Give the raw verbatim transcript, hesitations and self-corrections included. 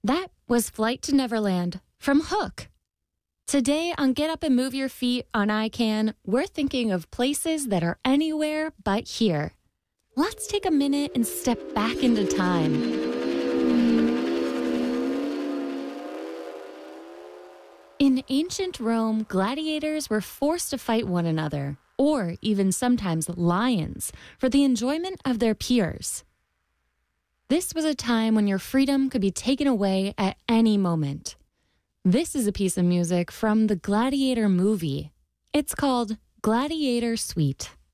That was Flight to Neverland from Hook. Today on Get Up and Move Your Feet on I CAN, we're thinking of places that are anywhere but here. Let's take a minute and step back into time. In ancient Rome, gladiators were forced to fight one another, or even sometimes lions, for the enjoyment of their peers. This was a time when your freedom could be taken away at any moment. This is a piece of music from the Gladiator movie. It's called Gladiator Suite.